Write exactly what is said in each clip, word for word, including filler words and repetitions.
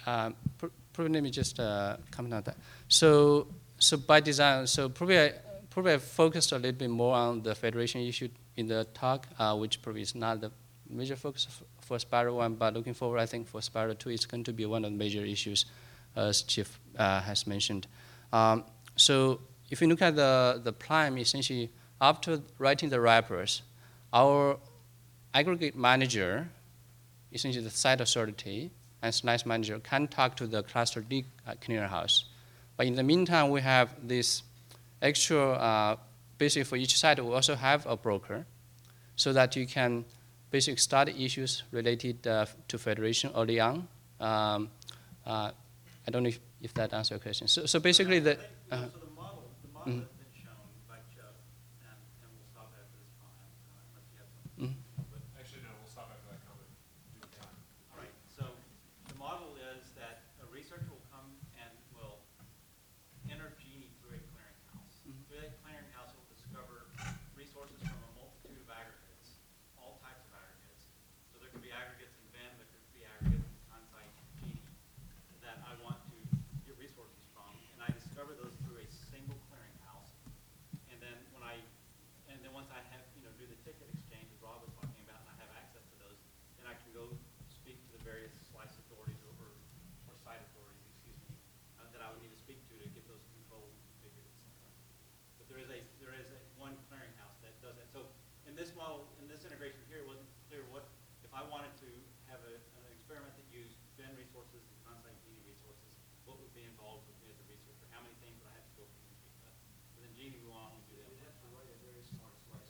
um, pr probably let me just uh, comment on that. So, so by design, so probably I, probably I focused a little bit more on the federation issue in the talk, uh, which probably is not the major focus for Spiral one, but looking forward, I think for Spiral two, it's going to be one of the major issues, as Chief uh, has mentioned. Um, so if you look at the, the Prime, essentially, after writing the wrappers, our aggregate manager, essentially the site authority, and Slice manager can talk to the cluster D uh, clearinghouse. But in the meantime, we have this extra, uh, basically for each site, we also have a broker, so that you can basically start issues related uh, to federation early on. Um, uh, I don't know if, if that answers your question. So, so basically, the, uh, so the model, the model mm-hmm. that's been shown by Chuck, and, and we'll stop after this comment, uh, unless you have something. Mm-hmm. But actually, no, we'll stop after that comment. Okay. All right. So the model is that a researcher will come and will enter Genie through a clearinghouse. Mm-hmm. Through that clearinghouse, it will discover resources from a multitude of aggregates, all types of aggregates. So there could be aggregates in Venn, there could be aggregates in Consite Genie that I want to get resources from, and I discover those through a single clearinghouse. And then when I, and then once I have, you know, do the ticket exchange as Rob was talking about, and I have access to those, then I can go speak to the various slice authorities or, or site authorities, excuse me, uh, that I would need to speak to to get those controls configured, et cetera. But there is a there is a one clearinghouse that does that. So in this model, in this integration here, it wasn't clear what if I wanted to have a, an experiment that used Venn resources and Consite Genie resources, what would be involved with me as a researcher? How many things would I have to go communicate with? Within Genie, we want to only do that. You'd have to write a very smart slice.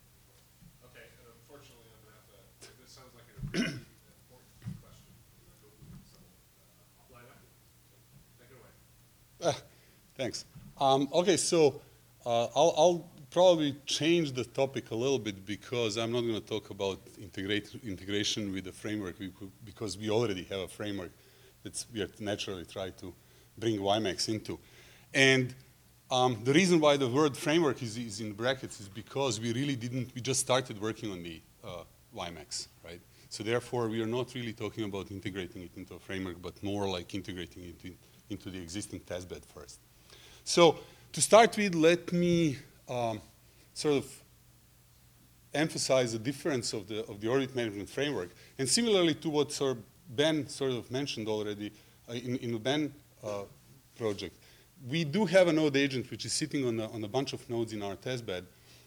Okay, and unfortunately, I'm going to have to. This sounds like an important question. I hope we can settle uh, offline after. So take it away. Uh, thanks. Um, okay, so uh, I'll, I'll probably change the topic a little bit because I'm not going to talk about integrate, integration with the framework because we already have a framework that we are naturally trying to bring WiMAX into. And um, the reason why the word framework is, is in brackets is because we really didn't, we just started working on the uh, WiMAX, right? So therefore, we are not really talking about integrating it into a framework, but more like integrating it in, into the existing testbed first. So to start with, let me um, sort of emphasize the difference of the, of the orbit management framework. And similarly to what Sir Ben sort of mentioned already uh, in, in the Ben uh, project, we do have a node agent which is sitting on a, on a bunch of nodes in our testbed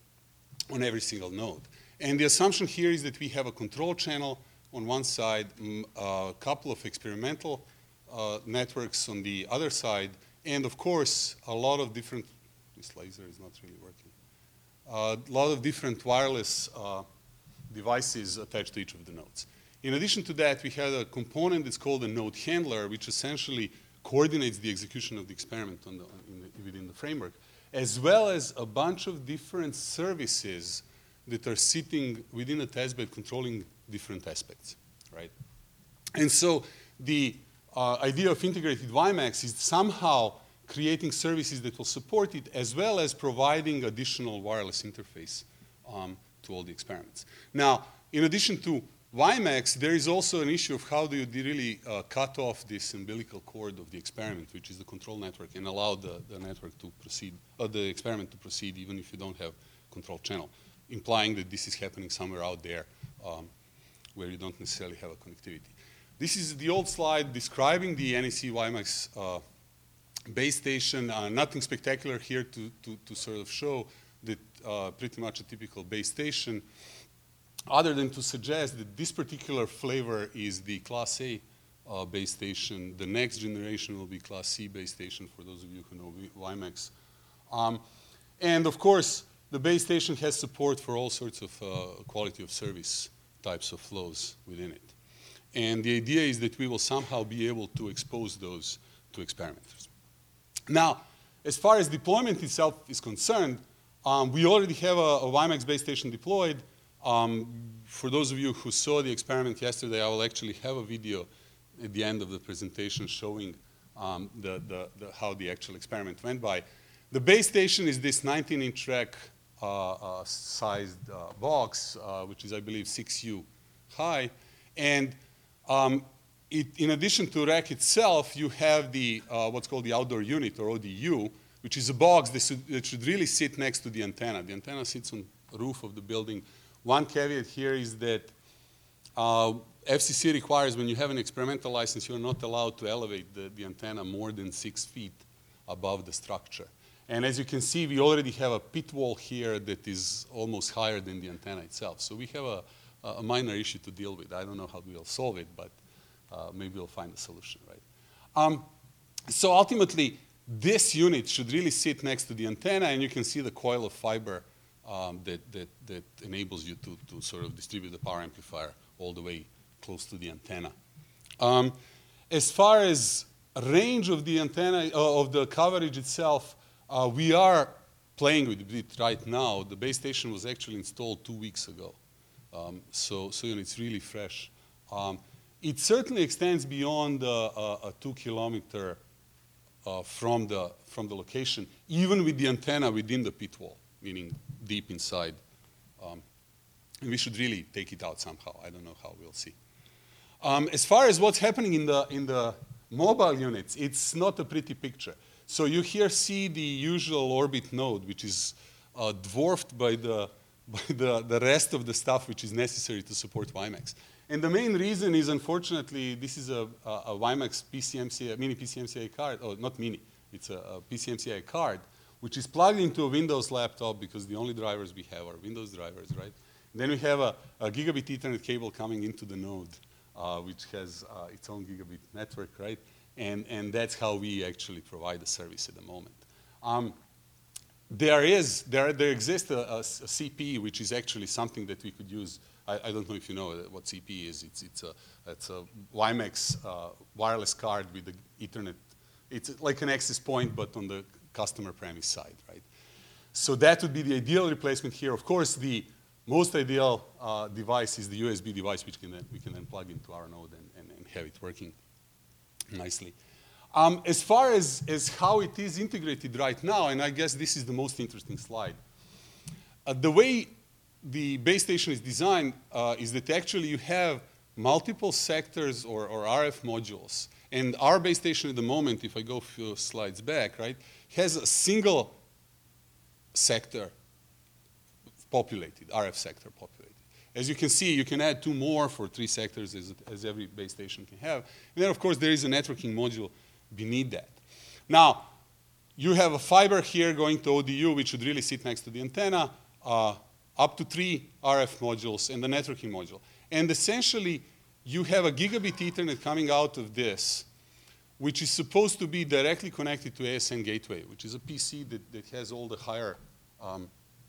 on every single node. And the assumption here is that we have a control channel on one side, mm, a couple of experimental uh, networks on the other side, and of course, a lot of different, this laser is not really working, a lot of different wireless uh, devices attached to each of the nodes. In addition to that, we had a component that's called a node handler, which essentially coordinates the execution of the experiment on the, in the, within the framework, as well as a bunch of different services that are sitting within a testbed controlling different aspects, right? And so the uh, idea of integrated WiMAX is somehow creating services that will support it, as well as providing additional wireless interface um, to all the experiments. Now, in addition to WiMAX, there is also an issue of how do you really uh, cut off this umbilical cord of the experiment, which is the control network, and allow the, the network to proceed, or the experiment to proceed even if you don't have control channel, implying that this is happening somewhere out there um, where you don't necessarily have a connectivity. This is the old slide describing the N E C WiMAX uh, base station. Uh, nothing spectacular here to, to, to sort of show that uh, pretty much a typical base station, other than to suggest that this particular flavor is the Class A uh, base station. The next generation will be Class C base station, for those of you who know WiMAX. Um, and of course, the base station has support for all sorts of uh, quality of service types of flows within it. And the idea is that we will somehow be able to expose those to experimenters. Now, as far as deployment itself is concerned, um, we already have a, a WiMAX base station deployed. Um, for those of you who saw the experiment yesterday, I will actually have a video at the end of the presentation showing um, the, the, the, how the actual experiment went by. The base station is this nineteen inch rack uh, uh, sized uh, box, uh, which is, I believe, six U high. And um, it, in addition to rack itself, you have the uh, what's called the outdoor unit, or O D U, which is a box that should, that should really sit next to the antenna. The antenna sits on the roof of the building. One caveat here is that uh, F C C requires, when you have an experimental license, you're not allowed to elevate the, the antenna more than six feet above the structure. And as you can see, we already have a pit wall here that is almost higher than the antenna itself. So we have a, a minor issue to deal with. I don't know how we'll solve it, but uh, maybe we'll find a solution, right? Um, so ultimately, this unit should really sit next to the antenna, and you can see the coil of fiber um, that, that, that enables you to, to sort of distribute the power amplifier all the way close to the antenna. Um, as far as range of the antenna, uh, of the coverage itself, uh, we are playing with it right now. The base station was actually installed two weeks ago. Um, so, so you know, it's really fresh. Um, it certainly extends beyond uh, a, a two kilometer uh, from, the, from the location, even with the antenna within the pit wall, meaning deep inside. Um, and we should really take it out somehow. I don't know how, we'll see. Um, as far as what's happening in the, in the mobile units, it's not a pretty picture. So you here see the usual orbit node, which is uh, dwarfed by, the, by the, the rest of the stuff which is necessary to support WiMAX. And the main reason is, unfortunately, this is a, a, a WiMAX P C M C I, mini P C M C I card, oh, not mini, it's a, a P C M C I card, which is plugged into a Windows laptop because the only drivers we have are Windows drivers, right? And then we have a, a gigabit Ethernet cable coming into the node, uh, which has uh, its own gigabit network, right? And, and that's how we actually provide the service at the moment. Um, there is, there, there exists a, a, a C P E, which is actually something that we could use. I, I don't know if you know what C P E is. It's, it's, a, it's a WiMAX uh, wireless card with the Ethernet. It's like an access point, but on the customer premise side, right? So that would be the ideal replacement here. Of course, the most ideal uh, device is the U S B device, which can then, we can then plug into our node and, and, and have it working nicely. Um, as far as, as how it is integrated right now, and I guess this is the most interesting slide, uh, the way the base station is designed uh, is that actually you have multiple sectors or, or R F modules. And our base station at the moment, if I go a few slides back, right, has a single sector populated, R F sector populated. As you can see, you can add two more for three sectors as, as every base station can have. And then, of course, there is a networking module beneath that. Now, you have a fiber here going to O D U, which should really sit next to the antenna, uh, up to three R F modules and the networking module. And essentially, you have a gigabit Ethernet coming out of this, which is supposed to be directly connected to A S N gateway, which is a P C that, that has all the higher um,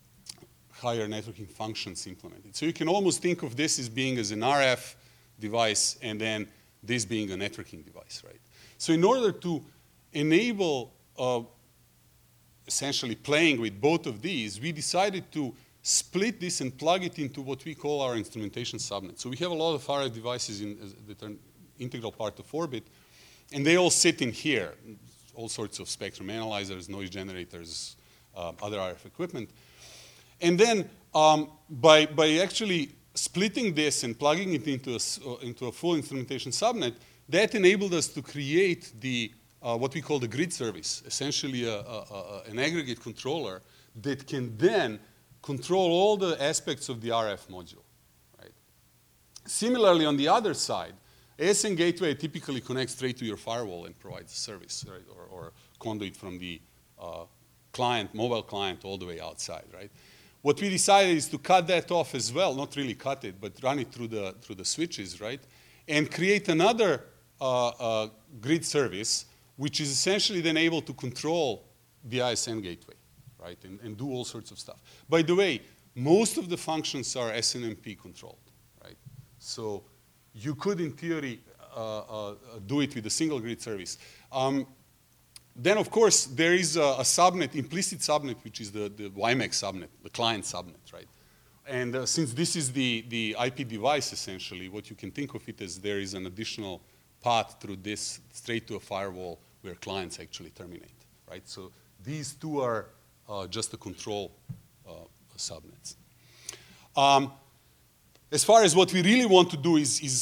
higher networking functions implemented. So you can almost think of this as being as an R F device and then this being a networking device, right? So in order to enable uh, essentially playing with both of these, we decided to split this and plug it into what we call our instrumentation subnet. So we have a lot of R F devices in, as, that are an integral part of Orbit, and they all sit in here, all sorts of spectrum analyzers, noise generators, uh, other R F equipment. And then um, by, by actually splitting this and plugging it into a, uh, into a full instrumentation subnet, that enabled us to create the, uh, what we call the grid service, essentially a, a, a, an aggregate controller that can then control all the aspects of the R F module, right? Similarly, on the other side, A S N gateway typically connects straight to your firewall and provides a service, right? Or, or conduit from the uh, client, mobile client, all the way outside, right? What we decided is to cut that off as well, not really cut it, but run it through the, through the switches, right? And create another uh, uh, grid service, which is essentially then able to control the I S N gateway, right? And, and do all sorts of stuff. By the way, most of the functions are S N M P controlled, right? So you could, in theory, uh, uh, do it with a single grid service. Um, Then, of course, there is a, a subnet, implicit subnet, which is the, the WiMAX subnet, the client subnet, right? And uh, since this is the, the I P device, essentially, what you can think of it as there is an additional path through this straight to a firewall where clients actually terminate, right? So these two are uh, just the control uh, subnets. Um, as far as what we really want to do is, is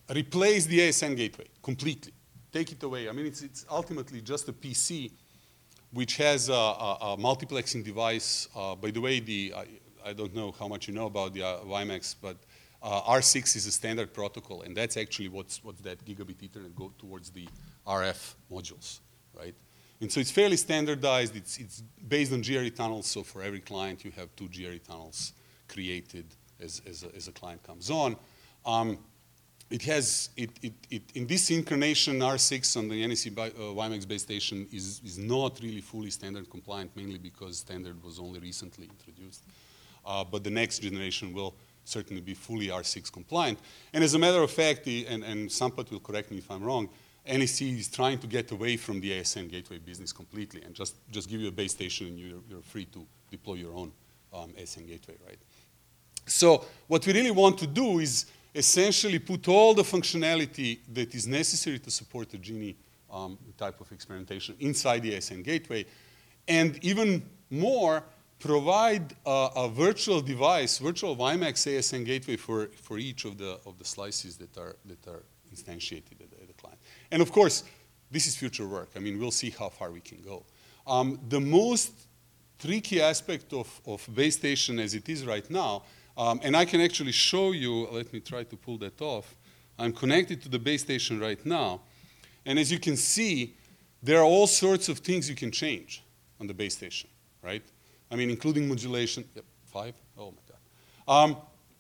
replace the A S N gateway completely. Take it away. I mean, it's, it's ultimately just a P C which has a, a, a multiplexing device. Uh, by the way, the, I, I don't know how much you know about the uh, WiMAX, but uh, R six is a standard protocol, and that's actually what's, what's that gigabit Ethernet go towards the R F modules, right? And so it's fairly standardized. It's, it's based on G R E tunnels, so for every client you have two G R E tunnels created as, as, a, as a client comes on. Um, It has, it, it, it, in this incarnation, R six on the N E C uh, WiMAX base station is, is not really fully standard compliant, mainly because standard was only recently introduced. Uh, but the next generation will certainly be fully R six compliant. And as a matter of fact, the, and, and Sampath will correct me if I'm wrong, N E C is trying to get away from the A S N gateway business completely and just, just give you a base station and you're, you're free to deploy your own um, A S N gateway, right? So what we really want to do is essentially put all the functionality that is necessary to support the Genie um, type of experimentation inside the A S N gateway, and even more, provide a, a virtual device, virtual WiMAX A S N gateway for, for each of the, of the slices that are, that are instantiated at the, at the client. And of course, this is future work. I mean, we'll see how far we can go. Um, the most tricky aspect of, of base station as it is right now, Um, and I can actually show you, let me try to pull that off. I'm connected to the base station right now. And as you can see, there are all sorts of things you can change on the base station, right? I mean, including modulation. Yep, five? Oh, my God. Um,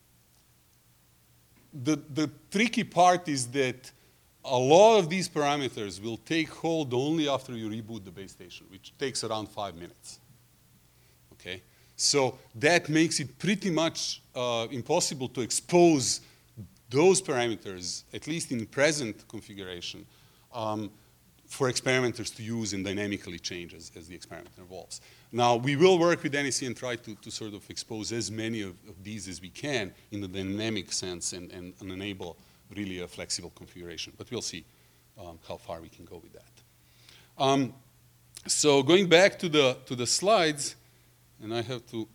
the, the tricky part is that a lot of these parameters will take hold only after you reboot the base station, which takes around five minutes, okay? So that makes it pretty much uh, impossible to expose those parameters, at least in the present configuration, um, for experimenters to use and dynamically change as, as the experiment evolves. Now, we will work with N E C and try to, to sort of expose as many of, of these as we can in the dynamic sense and, and, and enable really a flexible configuration. But we'll see um, how far we can go with that. Um, so going back to the, to the slides, and I have to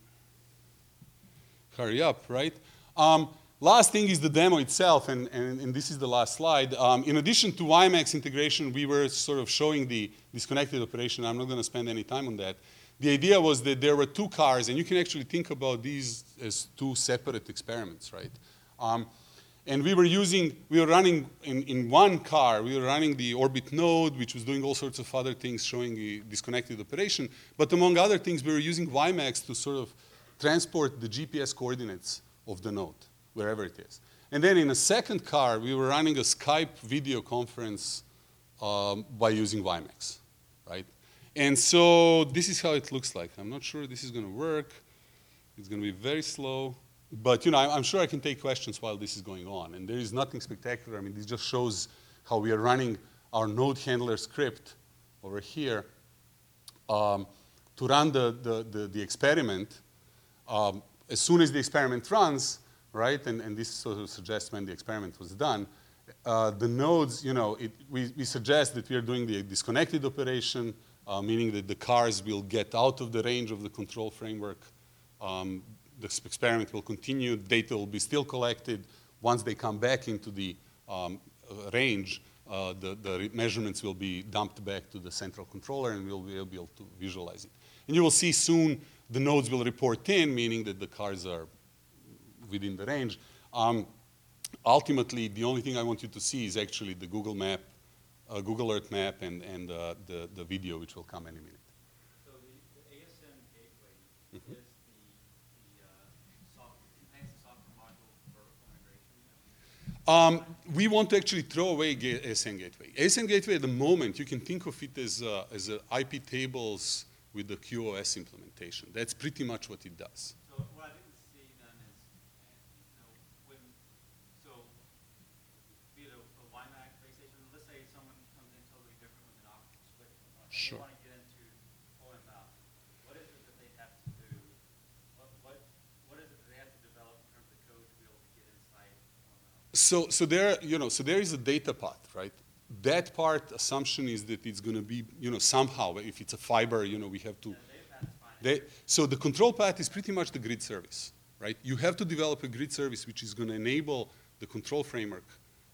hurry up, right? Um, last thing is the demo itself, and, and, and this is the last slide. Um, in addition to WiMAX integration, we were sort of showing the disconnected operation. I'm not going to spend any time on that. The idea was that there were two cars, and you can actually think about these as two separate experiments, right? Um, and we were using, we were running in, in one car, we were running the Orbit node, which was doing all sorts of other things, showing the disconnected operation. But among other things, we were using WiMAX to sort of transport the G P S coordinates of the node, wherever it is. And then in a second car, we were running a Skype video conference um, by using WiMAX, right? And so this is how it looks like. I'm not sure this is going to work. It's going to be very slow. But you know, I'm sure I can take questions while this is going on. And there is nothing spectacular. I mean, this just shows how we are running our node handler script over here um, to run the, the, the, the experiment. Um, as soon as the experiment runs, right, and, and this sort of suggests when the experiment was done, uh, the nodes, you know, it, we, we suggest that we are doing the disconnected operation, uh, meaning that the cars will get out of the range of the control framework. Um, the experiment will continue, data will be still collected. Once they come back into the um, uh, range, uh, the, the measurements will be dumped back to the central controller and we'll be able to visualize it. And you will see soon the nodes will report in, meaning that the cars are within the range. Um, ultimately, the only thing I want you to see is actually the Google map, uh, Google Earth map, and, and uh, the, the video, which will come any minute. So the, the A S N gateway Mm-hmm. is the, the uh, soft, enhanced software module for integration? Um, we want to actually throw away A S N gateway. A S N gateway at the moment, you can think of it as, uh, as a I P tables with the Q o S implementation. That's pretty much what it does. So what I didn't see then is, you know, when, so be it a, a WiMAX base station, let's say someone comes in totally different with an optical switch, and Sure. they want to get into O M L. What is it that they have to do? What, what, what is it that they have to develop in terms of code to be able to get inside O M L? So, so there, you know, so there is a data path, right? That part assumption is that it's going to be, you know, somehow, if it's a fiber, you know, we have to. Yeah, the data path is fine. They, so the control path is pretty much the grid service, right? You have to develop a grid service which is going to enable the control framework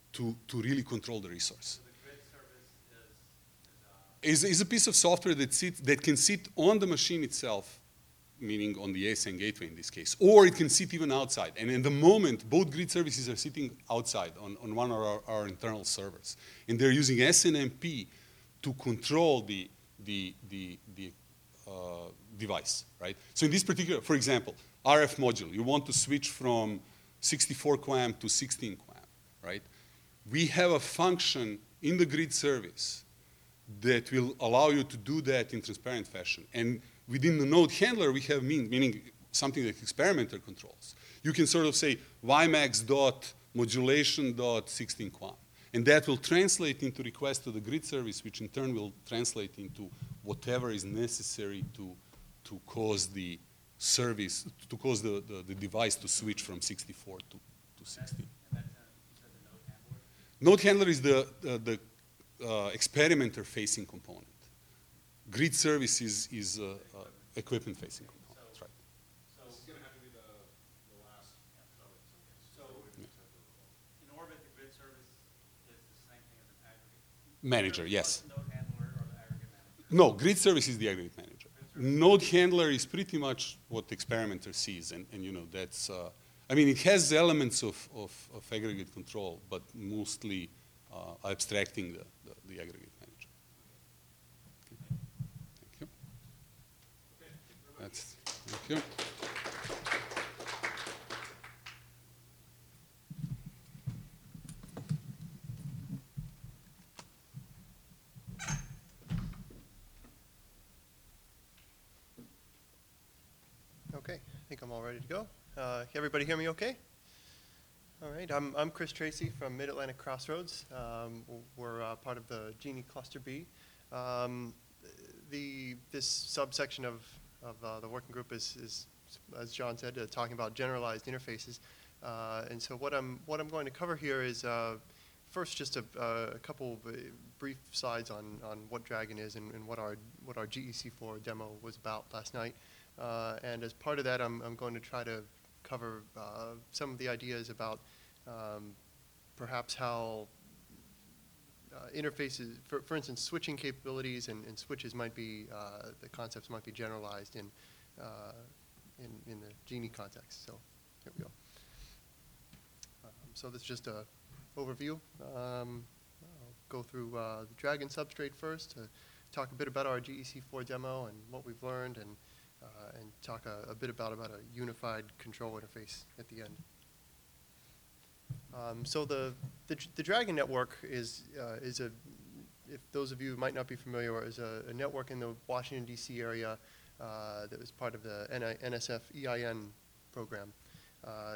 to, to really control the resource. So the grid service is, is, uh, Is, is a piece of software that, sits, that can sit on the machine itself, meaning on the A S N gateway in this case, or it can sit even outside. And in the moment, both grid services are sitting outside on, on one of our, our internal servers. And they're using S N M P to control the, the, the, the uh, device, right? So in this particular, for example, R F module, you want to switch from sixty-four QAM to sixteen QAM, right? We have a function in the grid service that will allow you to do that in transparent fashion. And within the node handler, we have mean, meaning something that experimenter controls. You can sort of say WiMAX dot modulation dot sixteen QAM. And that will translate into request to the grid service, which in turn will translate into whatever is necessary to, to cause the service, to cause the, the, the device to switch from sixty-four to, to sixteen. and that's, uh, you said the node handler? Node handler is the, the, the uh, experimenter facing component. Grid service is, is uh, uh, equipment facing component. That's right. So, This is gonna have to be the, the last comment. so Yeah. in orbit, the grid service is the same thing as an aggregate? Manager, yes. Node handler or the aggregate manager? No, grid service is the aggregate manager. Node handler is pretty much what the experimenter sees, and, and you know, that's, uh, I mean, it has elements of, of, of aggregate control, but mostly uh, abstracting the, the, the aggregate manager. Okay. Thank you. That's, thank you. Okay, I think I'm all ready to go. Uh, can everybody hear me okay? All right, I'm, I'm Chris Tracy from Mid-Atlantic Crossroads. Um, w- we're uh, part of the Genie Cluster B. Um, the, this subsection of, of uh, the working group is, is as John said, uh, talking about generalized interfaces. Uh, and so what I'm, what I'm going to cover here is uh, first just a, uh, a couple of, uh, brief slides on, on what Dragon is and, and what our, what our G E C four demo was about last night. Uh, and as part of that, I'm, I'm going to try to cover uh, some of the ideas about um, perhaps how uh, interfaces, for, for instance, switching capabilities and, and switches might be, uh, the concepts might be generalized in, uh, in, in the Genie context. So here we go. Um, so this is just a overview. Um, I'll go through uh, the Dragon substrate first to talk a bit about our G E C four demo and what we've learned, and Uh, and talk a, a bit about, about a unified control interface at the end. Um, so the, the, the Dragon network is, uh, is a, if those of you might not be familiar, is a, a network in the Washington, D C area uh, that was part of the N S F E I N program. Uh,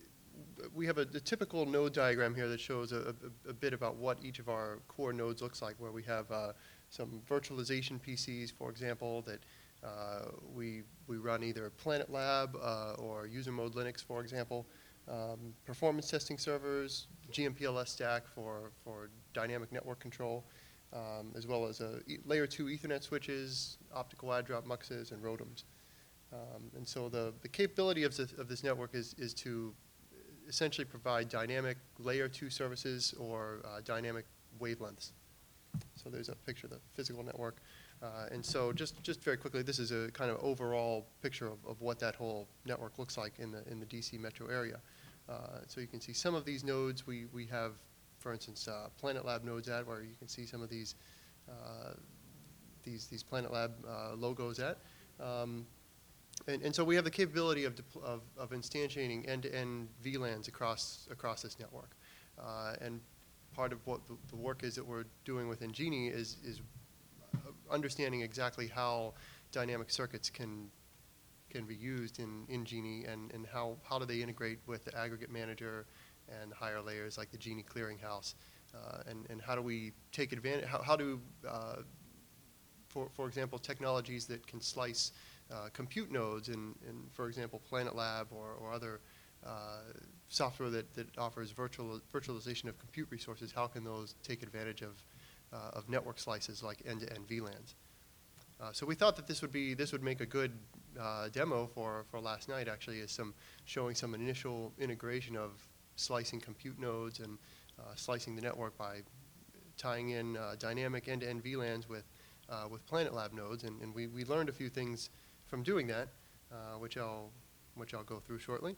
we have a, a typical node diagram here that shows a, a, a bit about what each of our core nodes looks like, where we have uh, some virtualization P Cs, for example, that Uh, we, we run either Planet Lab uh, or user mode Linux, for example, um, performance testing servers, G M P L S stack for, for dynamic network control, um, as well as a e layer two Ethernet switches, optical add-drop muxes, and ROADMs. Um, and so the, the capability of this, of this network is, is to essentially provide dynamic layer two services or uh, dynamic wavelengths. So there's a picture of the physical network. Uh, and so just, just very quickly, this is a kind of overall picture of, of what that whole network looks like in the, in the D C metro area. Uh, so you can see some of these nodes we, we have, for instance, uh, Planet Lab nodes at, where you can see some of these, uh, these, these Planet Lab uh, logos at. Um, and, and so we have the capability of, of, of instantiating end-to-end V LANs across, across this network. Uh, and part of what the, the work is that we're doing within Genie is, is understanding exactly how dynamic circuits can can be used in, in Genie, and, and how, how do they integrate with the aggregate manager and higher layers like the Genie clearinghouse, uh, and, and how do we take advantage, how, how do, uh, for, for example, technologies that can slice uh, compute nodes in, in, for example, Planet Lab or, or other uh, software that, that offers virtual, virtualization of compute resources, how can those take advantage of Uh, of network slices like end-to-end V LANs. Uh, so we thought that this would be this would make a good uh, demo for, for last night. Actually, is some showing some initial integration of slicing compute nodes and uh, slicing the network by tying in uh, dynamic end-to-end V LANs with, uh, with Planet Lab nodes, and, and we, we learned a few things from doing that, uh, which I'll, which I'll go through shortly.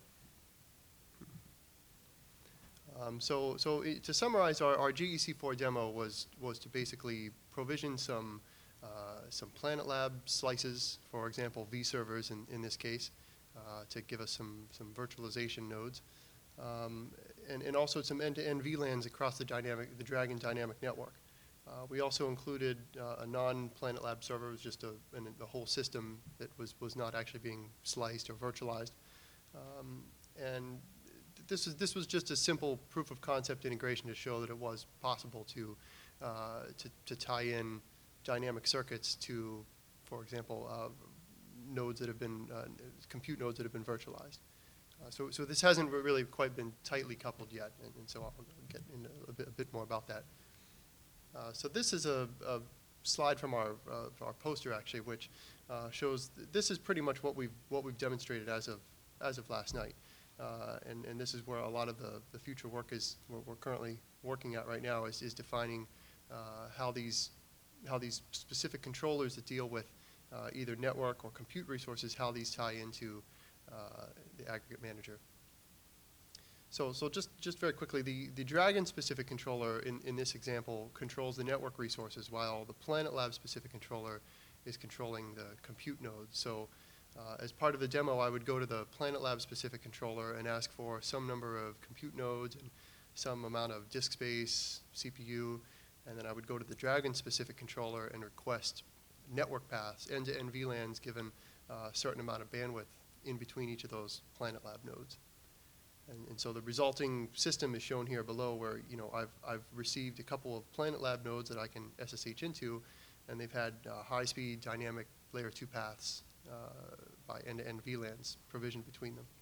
Um, so, so i to summarize, our, our G E C four demo was was to basically provision some uh, some Planet Lab slices, for example, vServers in, in this case, uh, to give us some some virtualization nodes, um, and and also some end-to-end V LANs across the dynamic the Dragon dynamic network. Uh, we also included uh, a non-Planet Lab server. It was just a, an, a whole system that was was not actually being sliced or virtualized, um, and This is this was just a simple proof of concept integration to show that it was possible to uh, to, to tie in dynamic circuits to, for example, uh, nodes that have been uh, compute nodes that have been virtualized. Uh, so so this hasn't really quite been tightly coupled yet, and, and so I'll get into a bit, a bit more about that. Uh, so this is a, a slide from our uh, our poster actually, which uh, shows th this is pretty much what we've what we've demonstrated as of as of last night. Uh, and, and this is where a lot of the, the future work is, we're, we're currently working at right now, is, is defining uh, how these how these specific controllers that deal with uh, either network or compute resources, how these tie into uh, the aggregate manager. So, so just, just very quickly, the, the Dragon specific controller in, in this example controls the network resources, while the Planet Lab specific controller is controlling the compute nodes. So Uh, as part of the demo, I would go to the Planet Lab specific controller and ask for some number of compute nodes and some amount of disk space, C P U, and then I would go to the Dragon specific controller and request network paths, end-to-end V LANs, given uh, a certain amount of bandwidth in between each of those Planet Lab nodes. And, and so the resulting system is shown here below, where you know I've, I've received a couple of Planet Lab nodes that I can S S H into, and they've had uh, high-speed dynamic layer two paths Uh, by end-to-end V LANs provisioned between them.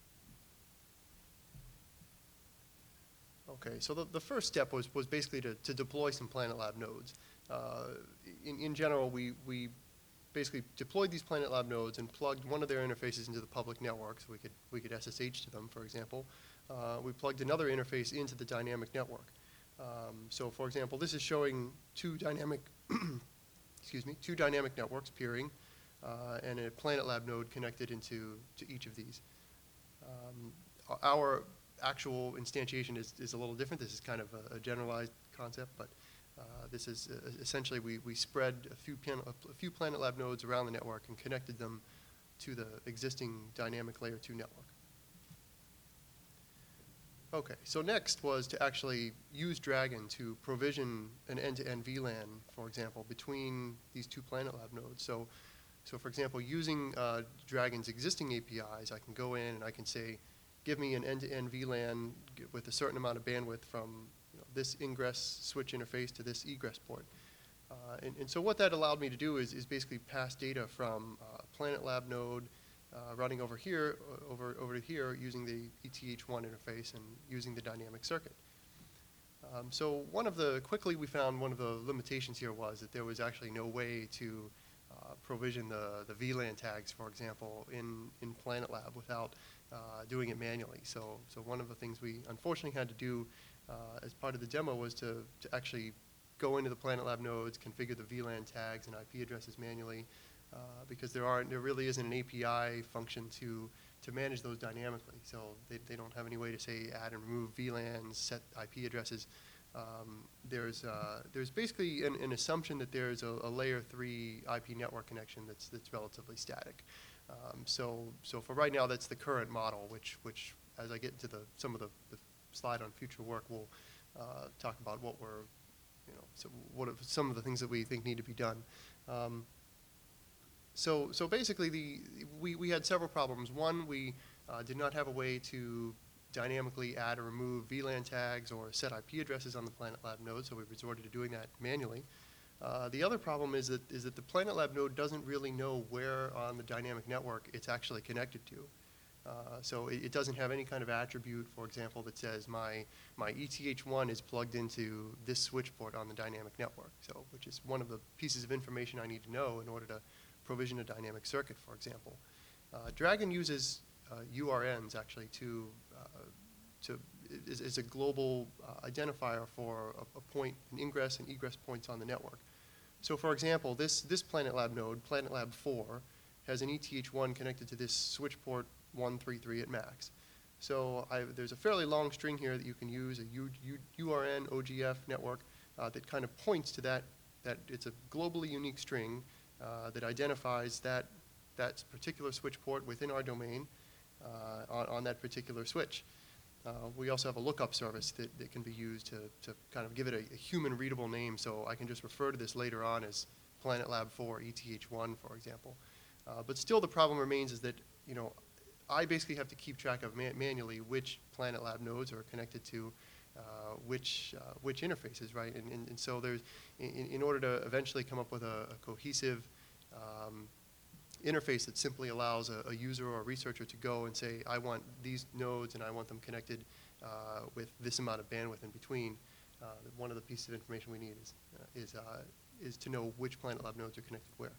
Okay, so the, the first step was, was basically to, to deploy some Planet Lab nodes. Uh, in, in general, we, we basically deployed these Planet Lab nodes and plugged one of their interfaces into the public network, so we could, we could S S H to them, for example. Uh, we plugged another interface into the dynamic network. Um, so for example, this is showing two dynamic, excuse me, two dynamic networks peering, Uh, and a Planet Lab node connected into to each of these. Um, our actual instantiation is, is a little different. This is kind of a, a generalized concept, but uh, this is uh, essentially we, we spread a few, pan, a few Planet Lab nodes around the network and connected them to the existing dynamic layer two network. Okay, so next was to actually use Dragon to provision an end-to-end V LAN, for example, between these two Planet Lab nodes. So So for example, using uh, Dragon's existing A P Is, I can go in and I can say, give me an end-to-end V LAN with a certain amount of bandwidth from you know, this ingress switch interface to this egress port. Uh, and, and so what that allowed me to do is, is basically pass data from uh, Planet Lab node uh, running over here, over, over to here, using the E T H one interface and using the dynamic circuit. Um, so one of the, quickly we found one of the limitations here was that there was actually no way to Uh, provision the, the V LAN tags, for example, in, in Planet Lab without uh, doing it manually. So, so one of the things we unfortunately had to do uh, as part of the demo was to, to actually go into the Planet Lab nodes, configure the V LAN tags and I P addresses manually, uh, because there aren't, there really isn't an A P I function to, to manage those dynamically. So they, they don't have any way to say add and remove V LANs, set I P addresses. Um, there's uh, there's basically an, an assumption that there's a, a layer three I P network connection that's that's relatively static. Um, so so for right now, that's the current model, which which as I get into the some of the, the slide on future work, we'll uh, talk about what we're you know so what are some of the things that we think need to be done. Um, so so basically, the we we had several problems. One, we uh, did not have a way to dynamically add or remove V LAN tags or set I P addresses on the Planet Lab node, so we resorted to doing that manually. Uh, the other problem is that is that the Planet Lab node doesn't really know where on the dynamic network it's actually connected to. Uh, so it, it doesn't have any kind of attribute, for example, that says my my E T H one is plugged into this switch port on the dynamic network. So which is one of the pieces of information I need to know in order to provision a dynamic circuit, for example. Uh, Dragon uses uh, U R Ns actually to uh, to is, is a global uh, identifier for a, a point, an ingress and egress points on the network. So for example, this, this Planet Lab node, Planet Lab four, has an E T H one connected to this switch port one three three at max. So I, there's a fairly long string here that you can use, a U, U, U R N O G F network uh, that kind of points to that, that it's a globally unique string uh, that identifies that, that particular switch port within our domain uh, on, on that particular switch. Uh, we also have a lookup service that, that can be used to, to kind of give it a, a human readable name, so I can just refer to this later on as Planet Lab four E T H one, for example. Uh, but still the problem remains is that, you know, I basically have to keep track of man manually which Planet Lab nodes are connected to uh, which, uh, which interfaces, right? And, and, and so there's, in, in order to eventually come up with a, a cohesive um, interface that simply allows a, a user or a researcher to go and say, I want these nodes and I want them connected uh, with this amount of bandwidth in between. Uh, one of the pieces of information we need is, uh, is, uh, is to know which Planet Lab nodes are connected where.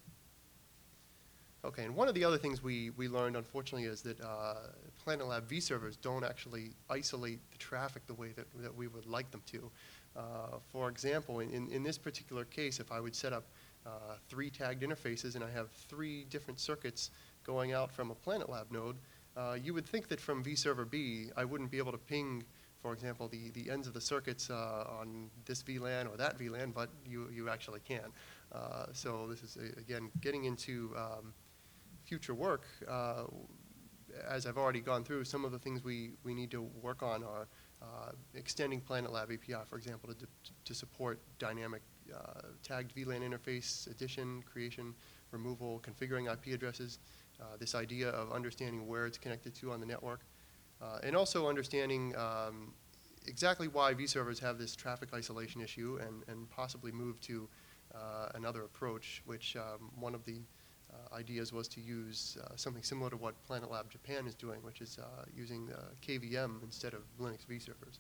Okay, and one of the other things we, we learned, unfortunately, is that uh, Planet Lab vServers don't actually isolate the traffic the way that, that we would like them to. Uh, for example, in, in, in this particular case, if I would set up uh, three tagged interfaces and I have three different circuits going out from a Planet Lab node, uh, you would think that from vServer B, I wouldn't be able to ping, for example, the, the ends of the circuits uh, on this V LAN or that V LAN, but you, you actually can. Uh, so this is, uh, again, getting into um, future work. Uh, as I've already gone through, some of the things we, we need to work on are uh, extending Planet Lab A P I, for example, to, to support dynamic uh, tagged V LAN interface addition, creation, removal, configuring I P addresses, uh, this idea of understanding where it's connected to on the network, uh, and also understanding um, exactly why vServers have this traffic isolation issue and, and possibly move to uh, another approach, which um, one of the Uh, ideas was to use uh, something similar to what Planet Lab Japan is doing, which is uh, using uh, K V M instead of Linux vServers.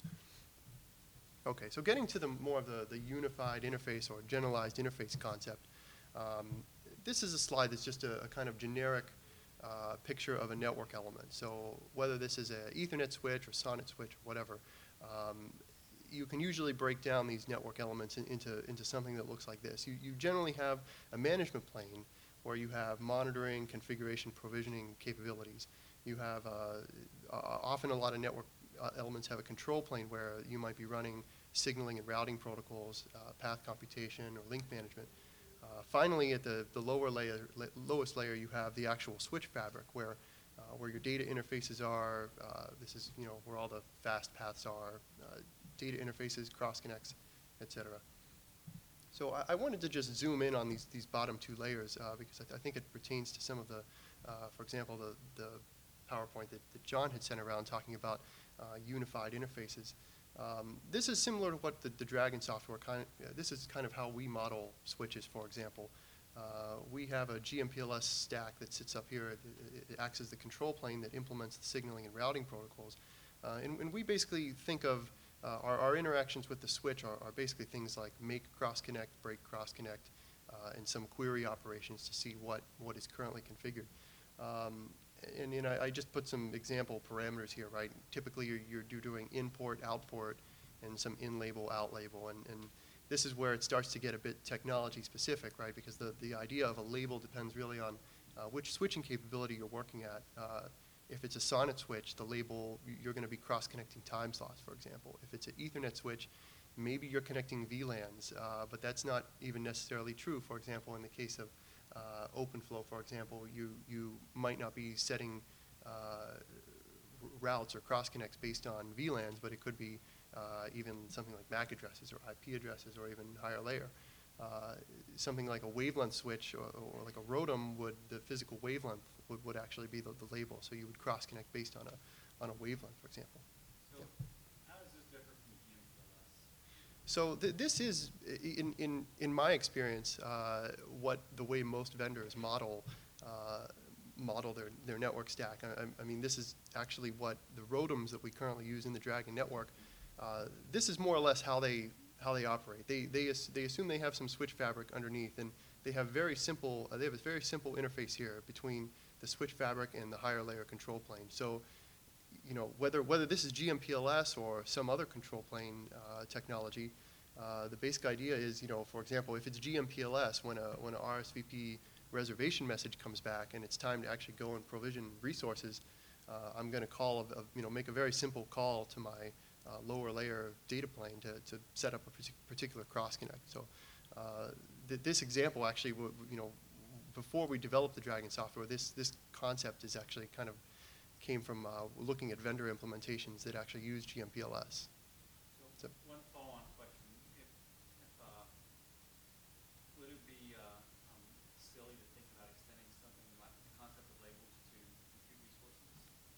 Okay, so getting to the more of the, the unified interface or generalized interface concept, um, this is a slide that's just a, a kind of generic uh, picture of a network element. So whether this is an Ethernet switch or SONET switch or whatever, um, you can usually break down these network elements in, into, into something that looks like this. You, you generally have a management plane where you have monitoring, configuration, provisioning capabilities. You have, uh, uh, often a lot of network uh, elements have a control plane where you might be running signaling and routing protocols, uh, path computation, or link management. Uh, finally, at the, the lower layer, la lowest layer, you have the actual switch fabric where, uh, where your data interfaces are. Uh, this is, you know, where all the fast paths are, uh, data interfaces, cross connects, et cetera. So I, I wanted to just zoom in on these, these bottom two layers uh, because I, th I think it pertains to some of the, uh, for example, the, the PowerPoint that, that John had sent around talking about uh, unified interfaces. Um, this is similar to what the, the Dragon software kind of, uh, this is kind of how we model switches, for example. Uh, we have a G M P L S stack that sits up here. It, it, it acts as the control plane that implements the signaling and routing protocols. Uh, and, and we basically think of Uh, our, our interactions with the switch are, are basically things like make cross-connect, break cross-connect, uh, and some query operations to see what, what is currently configured. Um, and and I, I just put some example parameters here, right? Typically you're, you're, you're doing import, outport, and some in-label, out-label. And, and this is where it starts to get a bit technology specific, right? Because the, the idea of a label depends really on uh, which switching capability you're working at. Uh, If it's a SONET switch, the label, you're going to be cross-connecting time slots, for example. If it's an Ethernet switch, maybe you're connecting V LANs, uh, but that's not even necessarily true. For example, in the case of uh, OpenFlow, for example, you, you might not be setting uh, routes or cross-connects based on V LANs, but it could be uh, even something like M A C addresses or I P addresses or even higher layer. Uh, something like a wavelength switch or, or like a ROADM would, the physical wavelength would, would actually be the, the label. So you would cross-connect based on a, on a wavelength, for example. So Yeah. how does this differ from G M P L S? So th this is, in, in, in my experience, uh, what the way most vendors model uh, model their, their network stack. I, I mean, this is actually what the ROADMs that we currently use in the Dragon network, uh, this is more or less how they how they operate. They, they, as, they assume they have some switch fabric underneath, and they have very simple, uh, they have a very simple interface here between the switch fabric and the higher layer control plane. So you know, whether, whether this is G M P L S or some other control plane uh, technology, uh, the basic idea is, you know, for example, if it's G M P L S, when a, when a R S V P reservation message comes back and it's time to actually go and provision resources, uh, I'm going to call, a, a, you know, make a very simple call to my uh, lower layer data plane to, to set up a partic- particular cross connect. So uh, th this example actually, w you know, before we developed the Dragon software, this, this concept is actually kind of came from uh, looking at vendor implementations that actually use G M P L S. So So- one follow-on question, if, if, uh, would it be, uh, um, silly to think about extending something like the concept of labels to compute resources?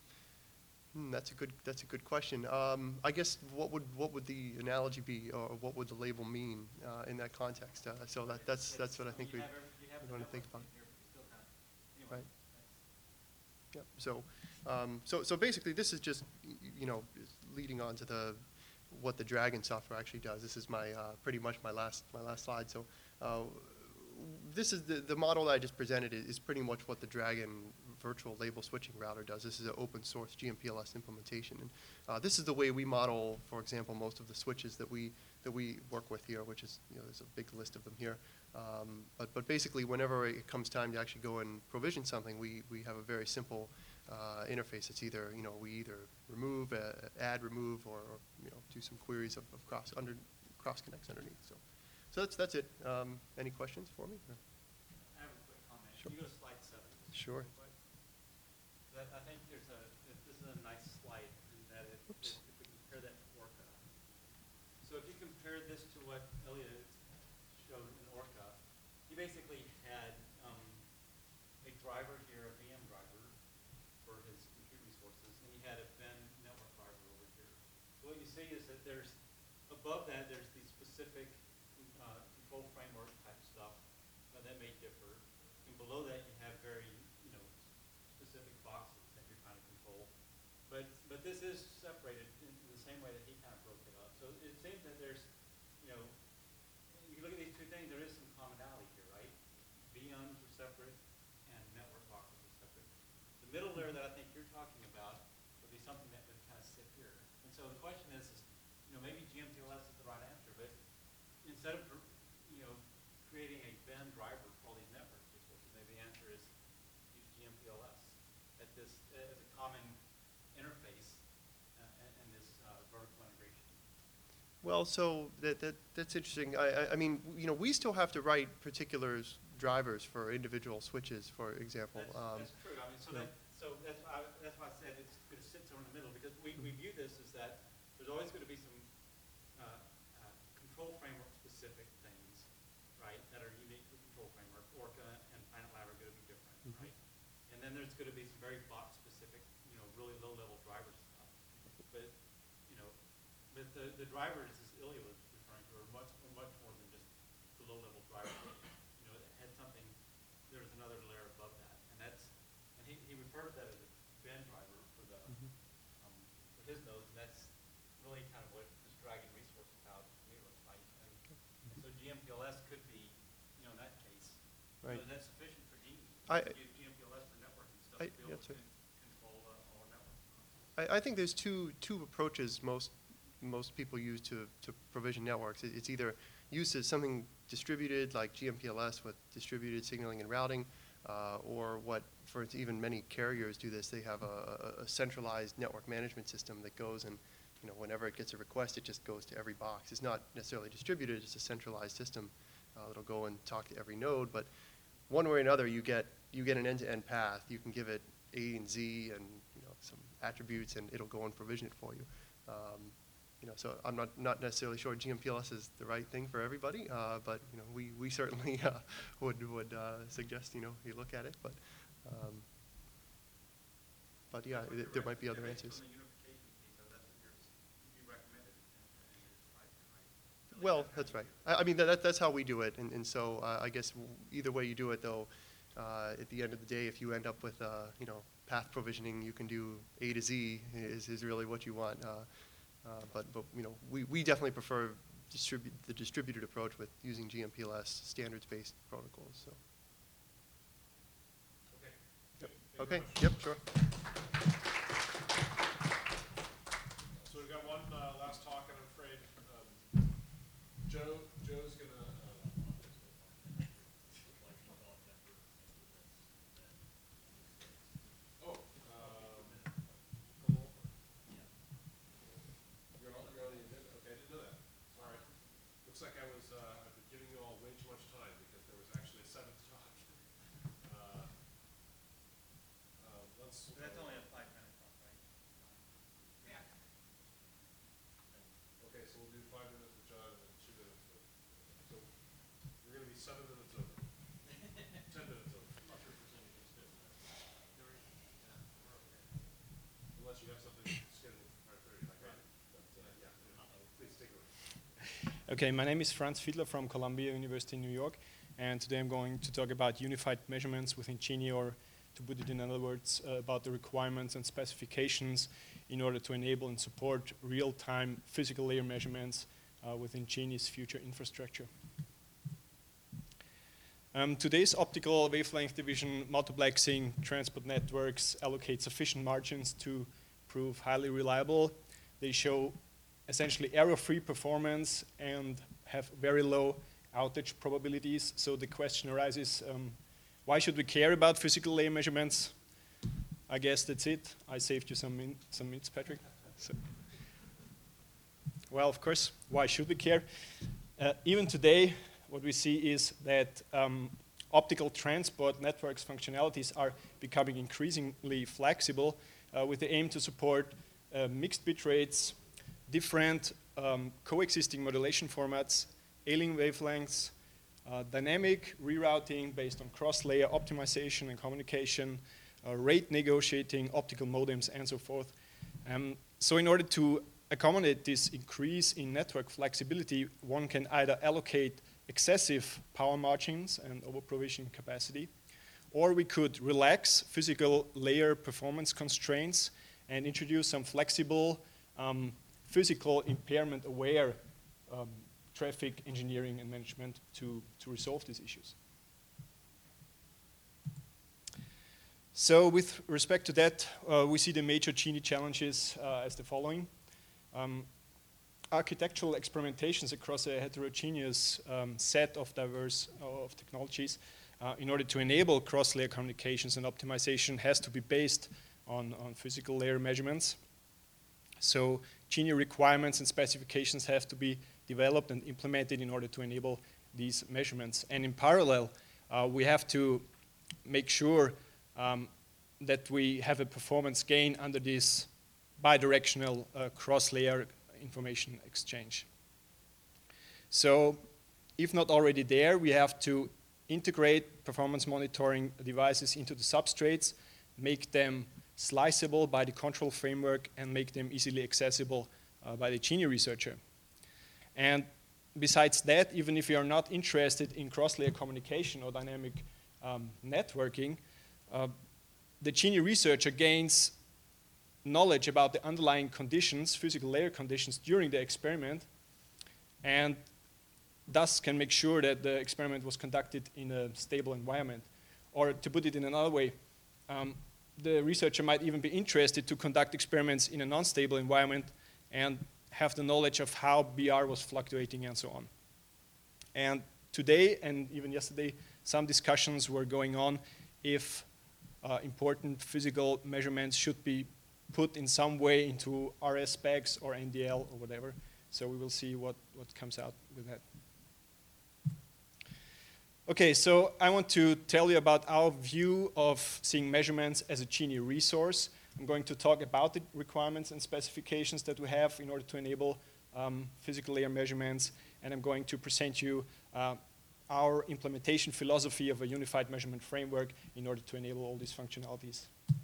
Hmm, that's a good, that's a good question. Um, I guess what would, what would the analogy be, or what would the label mean uh, in that context? Uh, so that, that's, that's what I think we, You have every- you have we the want to think network about. in here, but you still kind of, anyway, Right. that's- Yep. So, um, so, so basically, this is just, y- y- you know, leading on to the, what the Dragon software actually does. This is my, uh, pretty much my last, my last slide. So, uh, this is the, the model that I just presented is, is pretty much what the Dragon virtual label switching router does. This is an open source G M P L S implementation. And, uh, this is the way we model, for example, most of the switches that we, that we work with here, which is, you know, there's a big list of them here. Um, but, but basically, whenever it comes time to actually go and provision something, we, we have a very simple uh, interface. It's either, you know, we either remove, uh, add, remove, or, or, you know, do some queries of, of cross, under, cross connects underneath. So, so that's, that's it. Um, any questions for me? Or- I have a quick comment. Sure. Can you go to slide seven? just Sure. real quick? That, I think there's a, that this is a nice slide, in that if, if Oops. if we compare that to Orca. So if you compare this to what Elliot showed in Orca, he basically had um, a driver here, a V M driver, for his compute resources, and he had a Venn network driver over here. So what you see is that there's, above that, there's the specific uh, control framework type stuff uh, that may differ. And below that, you have very, you know, specific boxes that you're trying to control. But, but this is separated in the same way that he kind of broke it up. So it seems that there's, you know, you look at these two things, there is some commonality here, right? V Ms are separate and network boxes are separate. The middle layer that I think you're talking about would be something that would kind of sit here. And so the question is, is you know, maybe G M P L S is the right answer, but instead of, you know, creating a Venn driver for all these network resources, maybe the answer is use G M P L S at this, as a common interface uh, and, and this uh, vertical integration. Well, so that, that that's interesting. I, I I mean, you know, we still have to write particulars drivers for individual switches, for example. That's, Um, that's true. I mean, so yeah. that, so that's why, I- that's why I said it's going to sit somewhere in the middle, because we, we view this as that there's always going to be some uh, uh, control framework specific things, right, that are unique to the control framework. Orca and Planet Lab are going to be different, Mhm. right? And then there's going to be some very box specific, you know, really low level driver stuff. But, you know, but the, the drivers, as Ilya was referring to, are much, are much more than just the low level driver. You know, it had something, there's another layer above that. And that's, and he, he referred to that as a Venn driver for the, Mhm. um, for his nodes, and that's really kind of what this Dragon resource cloud to me looks like. And, and so G M P L S could be, you know, in that case, you Right. know, that's sufficient for D. I- Use G M P L S for networking stuff I- to be able that's to right. con- control uh, all network. I, I think there's two two approaches most most people use to, to provision networks. It- It's either used as something distributed like G M P L S with distributed signaling and routing, uh, or what, for instance, even many carriers do this. They have a, a- a centralized network management system that goes and, you know, whenever it gets a request, it just goes to every box. It's not necessarily distributed, it's a centralized system. Uh, it'll go and talk to every node, but one way or another, you get, you get an end-to-end path. You can give it A and Z and, you know, some attributes, and it'll go and provision it for you. Um, you know, so I'm not, not necessarily sure G M P L S is the right thing for everybody, uh, but, you know, we, we certainly uh, would, would uh, suggest, you know, you look at it, but, um, but yeah, That's what there, you're there rec- might be other you're answers. From the unification piece, so that's what you're, s- you recommended in, in your slide, right? So Well, like that's how right. you do it. I, I mean, that, that's how we do it, and, and so uh, I guess w- either way you do it, though, uh, at the end of the day, if you end up with, uh, you know, path provisioning, you can do A to Z is, is really what you want. Uh, uh, but, but, you know, we, we definitely prefer distribute, the distributed approach with using G M P L S standards-based protocols, so. Okay. Yep. Thank you Okay, very much. yep, sure. one uh, last talk, and I'm afraid um, Joe Joe's gonna. Uh, oh, um, you're on, you're on the agenda. Okay, I didn't know that. All right. Looks like I was. Uh, I've been giving you all way too much time because there was actually a seventh talk. Uh, uh, let's. That's only a five-minute talk, right? Yeah. Okay, so we'll do five minutes with John and then two minutes with. So we're going to be seven minutes over. Ten minutes over. I'm not sure if there's anything scheduled. Unless you have something scheduled for five thirty, like that. But uh, yeah, please take it away. Okay, my name is Franz Fiedler from Columbia University in New York, and today I'm going to talk about unified measurements within Genie, or to put it in other words, uh, about the requirements and specifications in order to enable and support real-time physical layer measurements uh, within Genie's future infrastructure. Um, today's optical wavelength division multiplexing transport networks allocate sufficient margins to prove highly reliable. They show essentially error-free performance and have very low outage probabilities. So the question arises, um, why should we care about physical layer measurements? I guess that's it. I saved you some, min some minutes, Patrick. So. Well, of course, why should we care? Uh, even today, what we see is that um, optical transport networks functionalities are becoming increasingly flexible uh, with the aim to support uh, mixed bit rates, different um, coexisting modulation formats, ailing wavelengths, uh, dynamic rerouting based on cross-layer optimization and communication, uh, rate negotiating, optical modems, and so forth. Um, so in order to accommodate this increase in network flexibility, one can either allocate excessive power margins and over-provision capacity, or we could relax physical layer performance constraints and introduce some flexible um, physical impairment-aware um, traffic engineering and management to, to resolve these issues. So with respect to that, uh, we see the major Genie challenges uh, as the following. Um, architectural experimentations across a heterogeneous um, set of diverse uh, of technologies uh, in order to enable cross-layer communications and optimization has to be based on, on physical layer measurements. So Genie requirements and specifications have to be developed and implemented in order to enable these measurements. And in parallel, uh, we have to make sure um, that we have a performance gain under this bidirectional uh, cross-layer information exchange. So if not already there, we have to integrate performance monitoring devices into the substrates, make them sliceable by the control framework, and make them easily accessible uh, by the Genie researcher. And besides that, even if you are not interested in cross-layer communication or dynamic um, networking, uh, the Genie researcher gains knowledge about the underlying conditions, physical layer conditions during the experiment, and thus can make sure that the experiment was conducted in a stable environment. Or to put it in another way, um, the researcher might even be interested to conduct experiments in a non-stable environment and have the knowledge of how B R was fluctuating and so on. And today, and even yesterday, some discussions were going on if uh, important physical measurements should be put in some way into R S specs or N D L or whatever. So we will see what, what comes out with that. Okay, so I want to tell you about our view of seeing measurements as a Genie resource. I'm going to talk about the requirements and specifications that we have in order to enable um, physical layer measurements, and I'm going to present you uh, our implementation philosophy of a unified measurement framework in order to enable all these functionalities.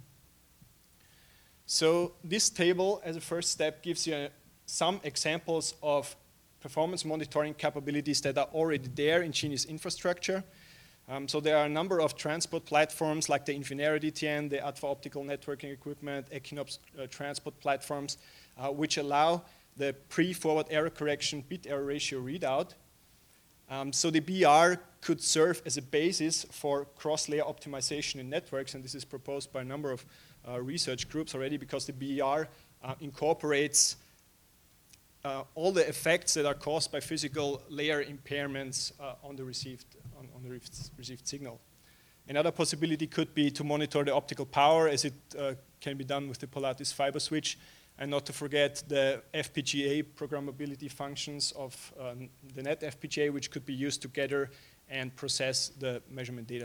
So this table, as a first step, gives you uh, some examples of performance monitoring capabilities that are already there in Genie's infrastructure. Um, so there are a number of transport platforms like the Infinera D T N, the A D V A optical networking equipment, Equinox uh, transport platforms, uh, which allow the pre-forward error correction bit error ratio readout. Um, so the B R could serve as a basis for cross-layer optimization in networks, and this is proposed by a number of uh, research groups already, because the B R uh, incorporates uh, all the effects that are caused by physical layer impairments uh, on the received on, on the received signal. Another possibility could be to monitor the optical power, as it uh, can be done with the Polatis fiber switch, and not to forget the F P G A programmability functions of um, the net F P G A, which could be used to gather and process the measurement data.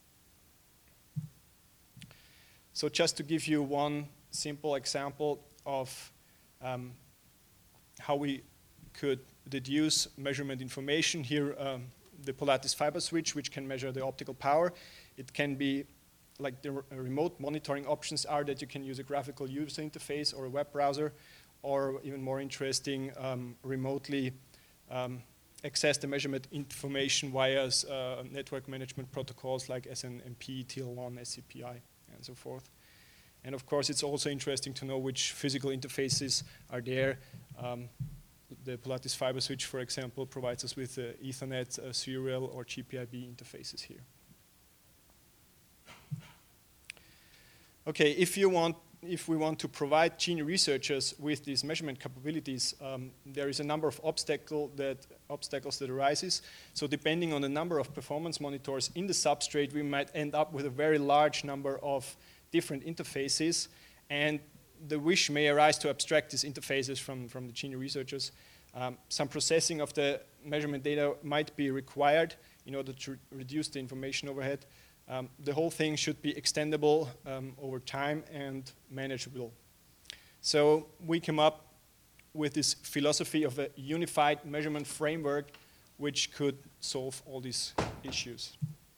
So just to give you one simple example of um, how we could deduce measurement information. Here, um, the Polatis fiber switch, which can measure the optical power. It can be, like the remote monitoring options are, that you can use a graphical user interface or a web browser, or even more interesting, um, remotely um, access the measurement information via uh, network management protocols like S N M P, T L one, S C P I, and so forth. And of course, it's also interesting to know which physical interfaces are there. Um, the Polatis fiber switch, for example, provides us with uh, Ethernet, uh, serial, or G P I B interfaces here. Okay, if you want, if we want to provide Genie researchers with these measurement capabilities, um, there is a number of obstacle that, obstacles that arises. So depending on the number of performance monitors in the substrate, we might end up with a very large number of different interfaces, and the wish may arise to abstract these interfaces from, from the Genie researchers. Um, some processing of the measurement data might be required in order to reduce the information overhead. Um, the whole thing should be extendable um, over time and manageable. So we came up with this philosophy of a unified measurement framework which could solve all these issues.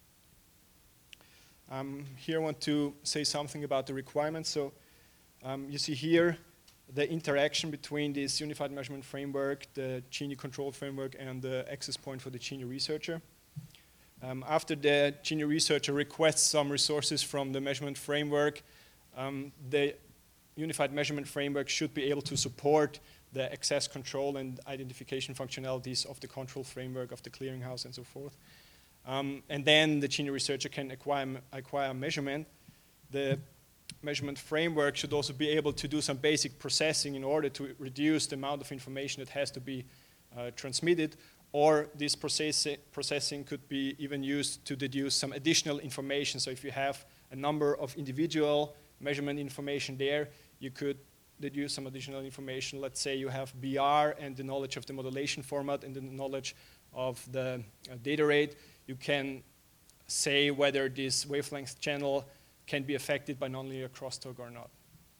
Um, here I want to say something about the requirements. So um, you see here the interaction between this unified measurement framework, the Genie control framework, and the access point for the Genie researcher. Um, after the Genie researcher requests some resources from the measurement framework, um, the unified measurement framework should be able to support the access control and identification functionalities of the control framework, of the clearinghouse, and so forth. Um, and then the Genie researcher can acquire, acquire measurement. The measurement framework should also be able to do some basic processing in order to reduce the amount of information that has to be uh, transmitted, or this processi processing could be even used to deduce some additional information. So if you have a number of individual measurement information there, you could deduce some additional information. Let's say you have B R and the knowledge of the modulation format and the knowledge of the uh, data rate. You can say whether this wavelength channel can be affected by nonlinear crosstalk or not.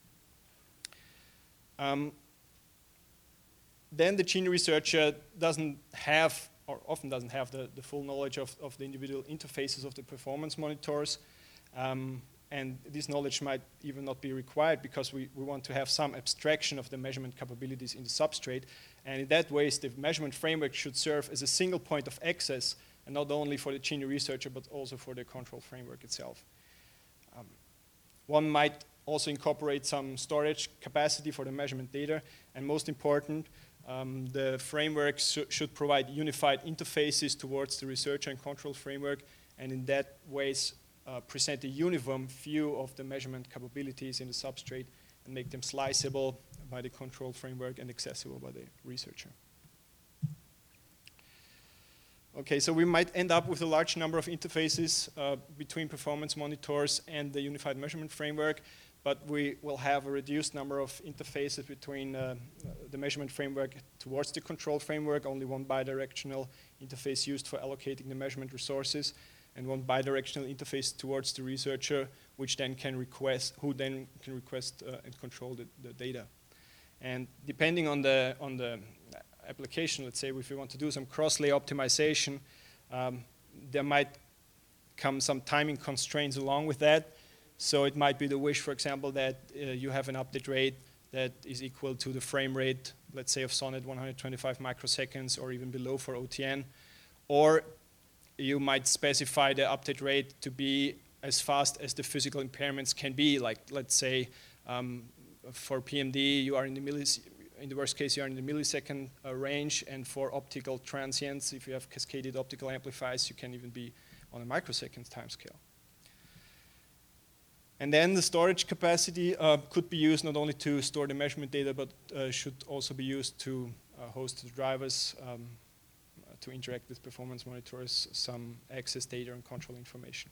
Um, then the Genie researcher doesn't have, or often doesn't have, the, the full knowledge of, of the individual interfaces of the performance monitors. Um, and this knowledge might even not be required because we, we want to have some abstraction of the measurement capabilities in the substrate. And in that way, the measurement framework should serve as a single point of access, and not only for the Genie researcher, but also for the control framework itself. Um, one might also incorporate some storage capacity for the measurement data, and most important, um, the framework should provide unified interfaces towards the researcher and control framework, and in that ways uh, present a uniform view of the measurement capabilities in the substrate and make them sliceable by the control framework and accessible by the researcher. Okay, so we might end up with a large number of interfaces uh, between performance monitors and the unified measurement framework, but we will have a reduced number of interfaces between uh, the measurement framework towards the control framework, only one bidirectional interface used for allocating the measurement resources, and one bidirectional interface towards the researcher, which then can request, who then can request uh, and control the, the data. And depending on the, on the application, let's say if we want to do some cross-lay optimization, um, there might come some timing constraints along with that. So it might be the wish, for example, that uh, you have an update rate that is equal to the frame rate, let's say of Sonnet one hundred twenty-five microseconds or even below for O T N. Or you might specify the update rate to be as fast as the physical impairments can be. Like, let's say um, for P M D, you are in the millis in the worst case, you are in the millisecond uh, range, and for optical transients, if you have cascaded optical amplifiers, you can even be on a microsecond timescale. And then the storage capacity uh, could be used not only to store the measurement data, but uh, should also be used to uh, host the drivers, um, uh, to interact with performance monitors, some access data and control information.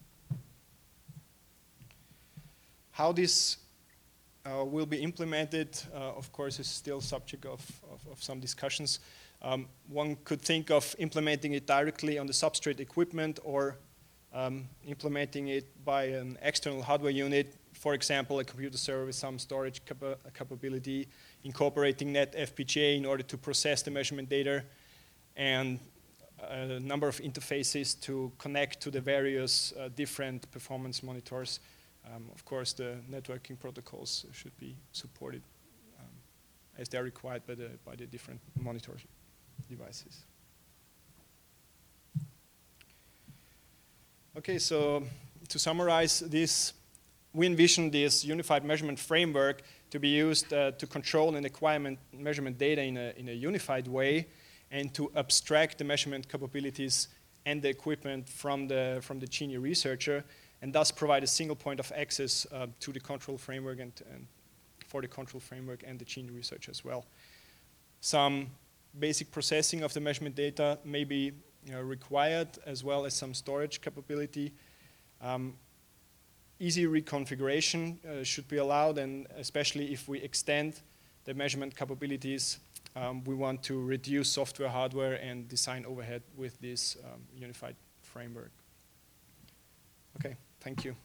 How this uh, will be implemented, uh, of course, is still subject of, of, of some discussions. Um, one could think of implementing it directly on the substrate equipment, or um, implementing it by an external hardware unit, for example, a computer server with some storage capa capability, incorporating net F P G A in order to process the measurement data, and a number of interfaces to connect to the various uh, different performance monitors. Um, of course, the networking protocols should be supported um, as they are required by the, by the different monitor devices. Okay, so to summarize this, we envision this unified measurement framework to be used uh, to control and acquire measurement data in a, in a unified way, and to abstract the measurement capabilities and the equipment from the, from the Genie researcher, and thus provide a single point of access uh, to the control framework and, and for the control framework and the Genie research as well. Some basic processing of the measurement data may be you know, required, as well as some storage capability. Um, easy reconfiguration uh, should be allowed, and especially if we extend the measurement capabilities, um, we want to reduce software, hardware, and design overhead with this um, unified framework. Okay, thank you.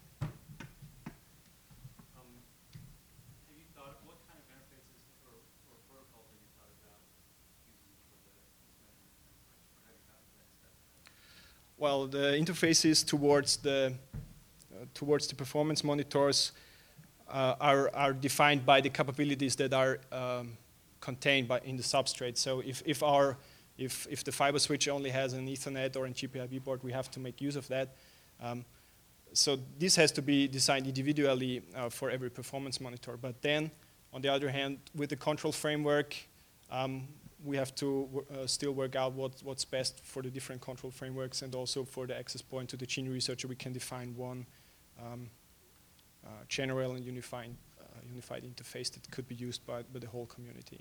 Um, have you thought, what kind of interfaces or, or protocols have you thought about using for the measurement framework, or have you gotten to that step? Well, the interfaces towards the uh, towards the performance monitors uh, are are defined by the capabilities that are um, contained by in the substrate. So if if our if if the fiber switch only has an Ethernet or a G P I B board, we have to make use of that. Um, so this has to be designed individually uh, for every performance monitor. But then, on the other hand, with the control framework, um, we have to uh, still work out what, what's best for the different control frameworks, and also for the access point to the Genie researcher, we can define one um, uh, general and unified, uh, unified interface that could be used by, by the whole community.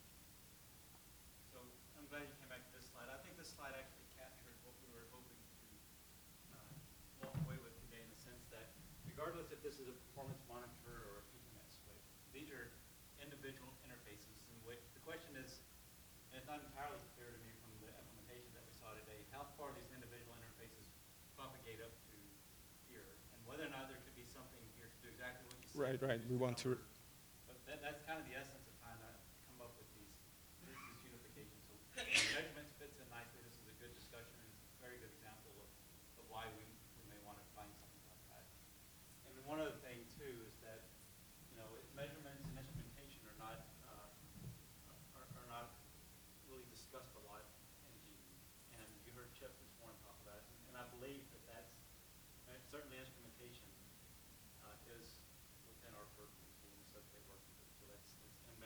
So I'm glad you came back to this slide. I think this slide actually captured what we were hoping to uh, walk away with today, in the sense that regardless if this is a performance monitor or a Ethernet switch, these are individual interfaces in which the question is, and it's not entirely clear to me from the implementation that we saw today, how far these individual interfaces propagate up to here, and whether or not there could be something here to do exactly what you said. Right, right. We want to. But that, that's kind of the essence of trying to come up with these, this, this unification. So measurements fits in nicely. This is a good discussion, and it's a very good example of, of why we, we may want to find something like that. And then one other thing too is that, you know, measurements and instrumentation are not uh, are, are not really discussed a lot in Genie. And you heard Chip this morning talk about it, and I believe that that's uh, certainly instrumentation uh, is within our purview, being substrate working group. So that's, that's, and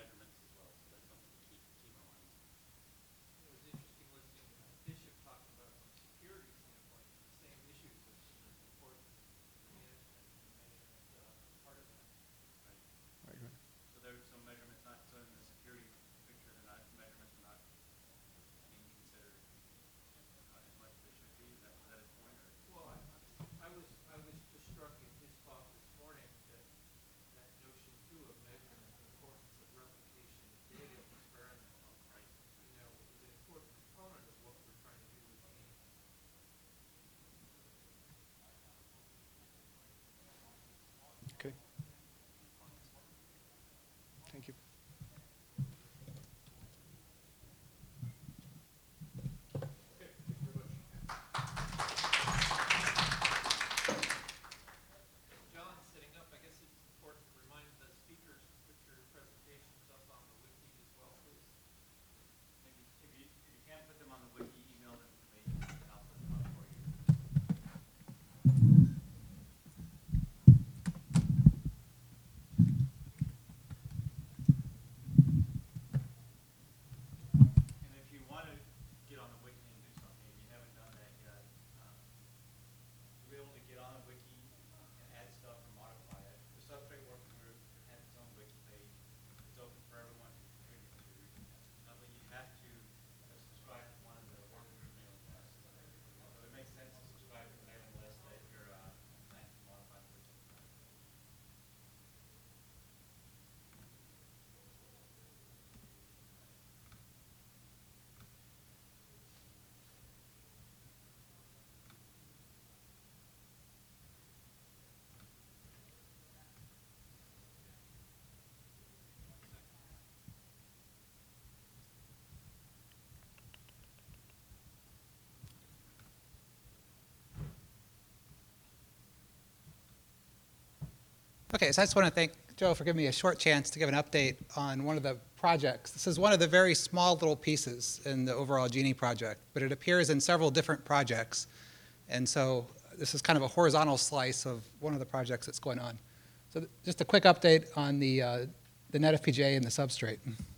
Okay, so I just want to thank Joe for giving me a short chance to give an update on one of the projects. This is one of the very small little pieces in the overall Genie project, but it appears in several different projects. And so this is kind of a horizontal slice of one of the projects that's going on. So th- just a quick update on the, uh, the NetFPGA and the substrate.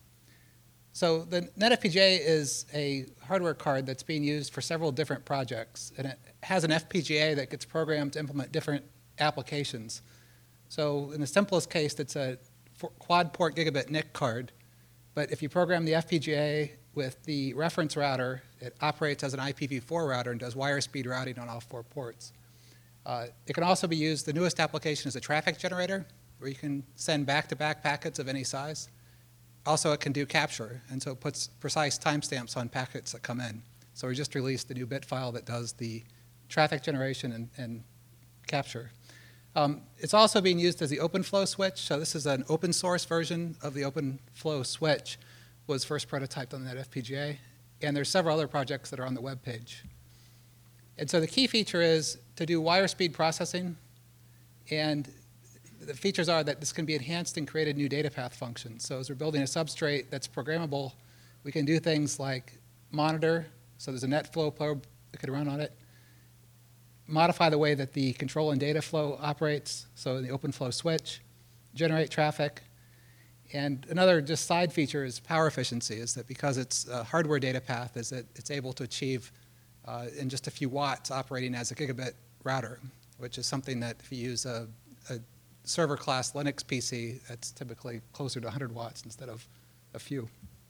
So the NetFPGA is a hardware card that's being used for several different projects, and it has an F P G A that gets programmed to implement different applications. So in the simplest case, it's a quad-port gigabit N I C card, but if you program the F P G A with the reference router, it operates as an I P v four router and does wire speed routing on all four ports. Uh, it can also be used, the newest application is a traffic generator, where you can send back-to-back packets of any size. Also, it can do capture, and so it puts precise timestamps on packets that come in. So we just released the new bit file that does the traffic generation and, and capture. Um, it's also being used as the OpenFlow switch. So this is an open source version of the OpenFlow switch, was first prototyped on the NetFPGA. And there's several other projects that are on the web page. And so the key feature is to do wire speed processing. And the features are that this can be enhanced and created new data path functions. So as we're building a substrate that's programmable, we can do things like monitor. So there's a NetFlow probe that could run on it. Modify the way that the control and data flow operates, so the OpenFlow switch, generate traffic. And another just side feature is power efficiency, is that because it's a hardware data path, is that it's able to achieve uh, in just a few watts operating as a gigabit router, which is something that if you use a, a server class Linux P C, that's typically closer to one hundred watts instead of a few.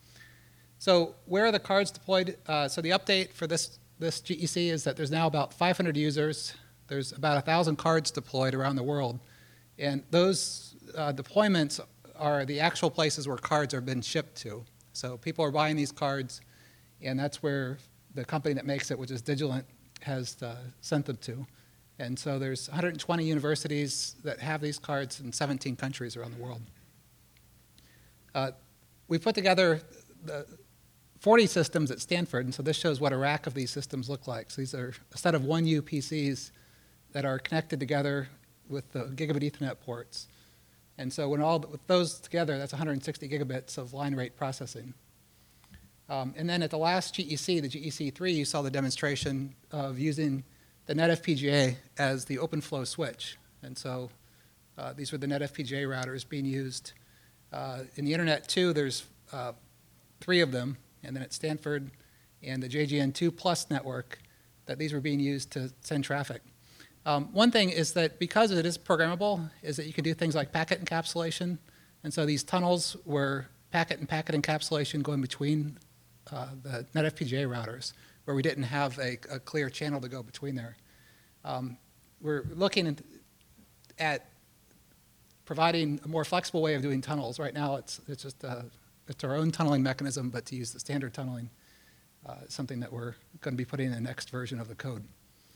So where are the cards deployed? Uh, so the update for this This G E C is that there's now about five hundred users. There's about one thousand cards deployed around the world. And those uh, deployments are the actual places where cards are been shipped to. So people are buying these cards, and that's where the company that makes it, which is Digilent, has uh, sent them to. And so there's one hundred twenty universities that have these cards in seventeen countries around the world. Uh, we put together the forty systems at Stanford, and so this shows what a rack of these systems look like. So these are a set of one U P Cs that are connected together with the gigabit Ethernet ports. And so when all with those together, that's one hundred sixty gigabits of line rate processing. Um, and then at the last G E C, the G E C three, you saw the demonstration of using the NetFPGA as the OpenFlow switch. And so uh, these were the NetFPGA routers being used. Uh, in the Internet two, there's uh, three of them. And then at Stanford and the J G N two Plus network, that these were being used to send traffic. Um, one thing is that because it is programmable, is that you can do things like packet encapsulation. And so these tunnels were packet and packet encapsulation going between uh, the NetFPGA routers, where we didn't have a, a clear channel to go between there. Um, we're looking at providing a more flexible way of doing tunnels. Right now, it's, it's just a It's our own tunneling mechanism, but to use the standard tunneling, uh, something that we're going to be putting in the next version of the code.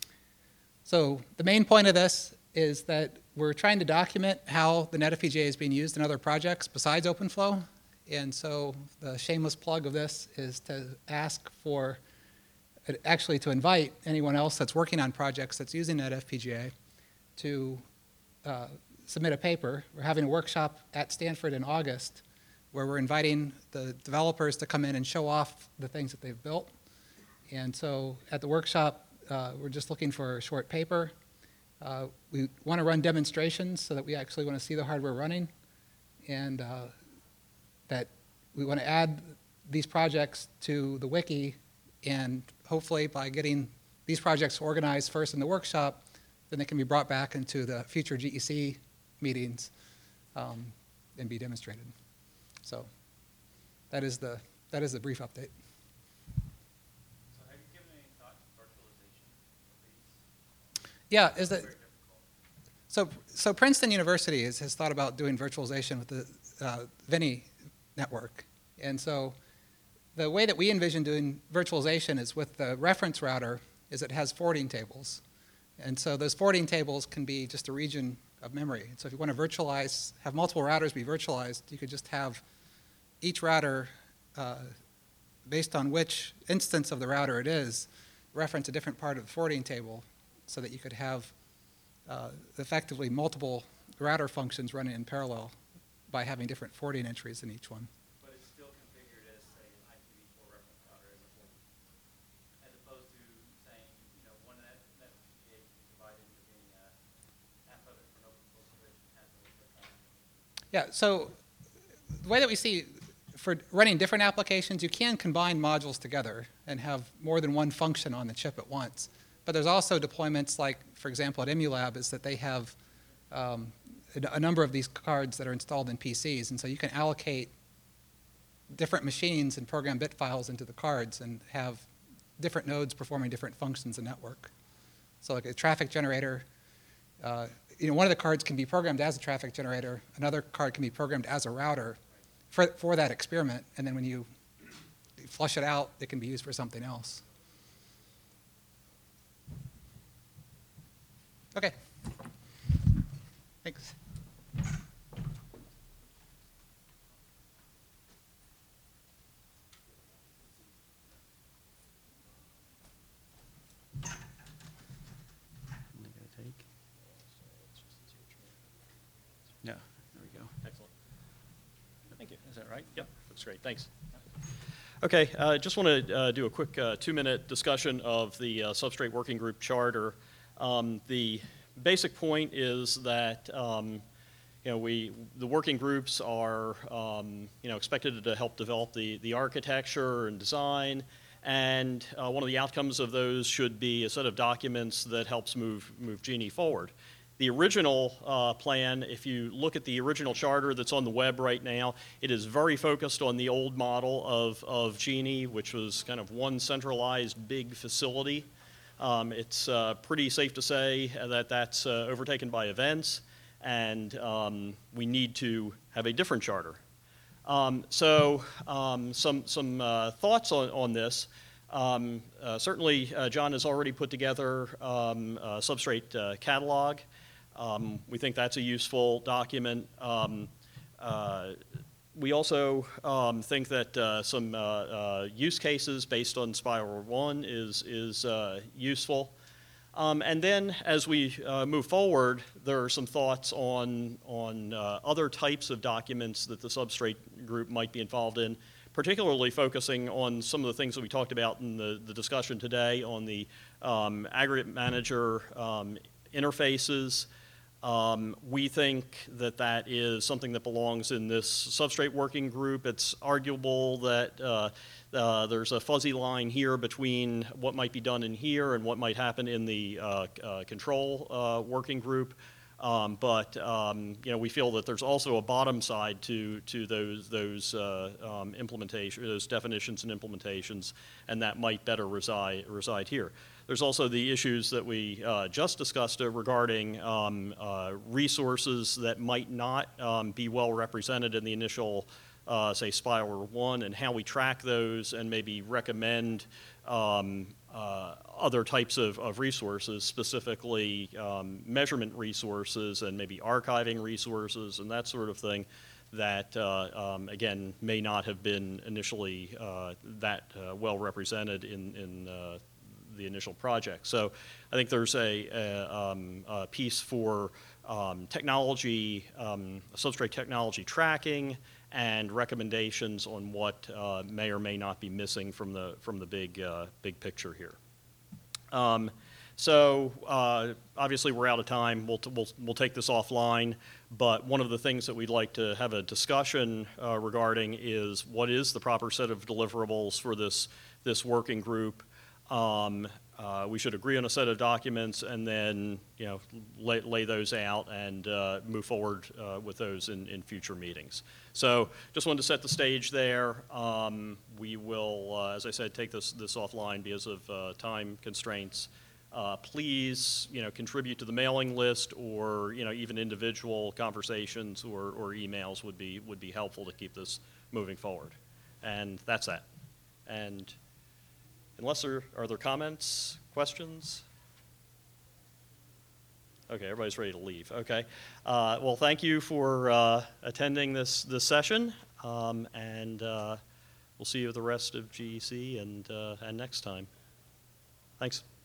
So the main point of this is that we're trying to document how the NetFPGA is being used in other projects besides OpenFlow. And so the shameless plug of this is to ask for, actually to invite anyone else that's working on projects that's using NetFPGA to uh, submit a paper. We're having a workshop at Stanford in August where we're inviting the developers to come in and show off the things that they've built. And so at the workshop, uh, we're just looking for a short paper. Uh, we want to run demonstrations so that we actually want to see the hardware running, and uh, that we want to add these projects to the wiki, and hopefully by getting these projects organized first in the workshop, then they can be brought back into the future G E C meetings um, and be demonstrated. So that is the, that is the brief update. So have you given any thought to virtualization of these? Yeah, is that, so, so Princeton University is, has thought about doing virtualization with the uh, Vinny network. And so the way that we envision doing virtualization is with the reference router is it has forwarding tables. And so those forwarding tables can be just a region of memory. So if you want to virtualize, have multiple routers be virtualized, you could just have each router, uh, based on which instance of the router it is, reference a different part of the forwarding table so that you could have uh, effectively multiple router functions running in parallel by having different forwarding entries in each one. But it's still configured as, say, an I P v four reference router as a whole, as opposed to saying, you know, one net, net F P G A can be divided into being uh, half of it for an open source switch and half of it for a traffic. Yeah, so the way that we see for running different applications, you can combine modules together and have more than one function on the chip at once. But there's also deployments like, for example, at Emulab, is that they have um, a, a number of these cards that are installed in P Cs. And so you can allocate different machines and program bit files into the cards and have different nodes performing different functions in network. So like a traffic generator, uh, you know, one of the cards can be programmed as a traffic generator. Another card can be programmed as a router for, for that experiment. And then when you flush it out, it can be used for something else. Okay. Thanks. Yeah, there we go. Excellent. Thank you. Is that right? Yep, looks great. Thanks. Okay, I uh, just want to uh, do a quick uh, two-minute discussion of the uh, Substrate Working Group Charter. Um, the basic point is that um, you know we the working groups are um, you know expected to help develop the the architecture and design, and uh, one of the outcomes of those should be a set of documents that helps move move Genie forward. The original uh, plan, if you look at the original charter that's on the web right now, it is very focused on the old model of, of Genie, which was kind of one centralized big facility. Um, it's uh, pretty safe to say that that's uh, overtaken by events, and um, we need to have a different charter. Um, so um, some, some uh, thoughts on, on this. Um, uh, certainly, uh, John has already put together um, a Substrate uh, catalog. Um, we think that's a useful document. Um, uh, we also um, think that uh, some uh, uh, use cases based on Spiral one is, is uh, useful. Um, and then as we uh, move forward, there are some thoughts on, on uh, other types of documents that the Substrate group might be involved in, particularly focusing on some of the things that we talked about in the, the discussion today on the um, aggregate manager um, interfaces. Um, we think that that is something that belongs in this Substrate working group. It's arguable that uh, uh, there's a fuzzy line here between what might be done in here and what might happen in the uh, uh, control uh, working group. Um, but um, you know, we feel that there's also a bottom side to to those those uh, um, implementation, those definitions and implementations, and that might better reside reside here. There's also the issues that we uh, just discussed uh, regarding um, uh, resources that might not um, be well represented in the initial, uh, say, Spiral one, and how we track those and maybe recommend um, uh, other types of, of resources, specifically um, measurement resources and maybe archiving resources and that sort of thing that, uh, um, again, may not have been initially uh, that uh, well represented in, in uh, the initial project. So I think there's a, a, um, a piece for um, technology, um, substrate technology tracking, and recommendations on what uh, may or may not be missing from the from the big uh, big picture here. Um, so uh, obviously we're out of time. We'll, we'll we'll take this offline. But one of the things that we'd like to have a discussion uh, regarding is what is the proper set of deliverables for this this working group. Um, uh, we should agree on a set of documents and then, you know, lay, lay those out and uh, move forward uh, with those in, in future meetings. So just wanted to set the stage there. Um, we will, uh, as I said, take this, this offline because of uh, time constraints. Uh, please, you know, contribute to the mailing list, or, you know, even individual conversations or, or emails would be, would be helpful to keep this moving forward. And that's that. And unless there are there comments, questions? Okay, everybody's ready to leave. Okay. Uh, well, thank you for uh, attending this this session, um, and uh, we'll see you with the rest of G E C and uh, and next time. Thanks.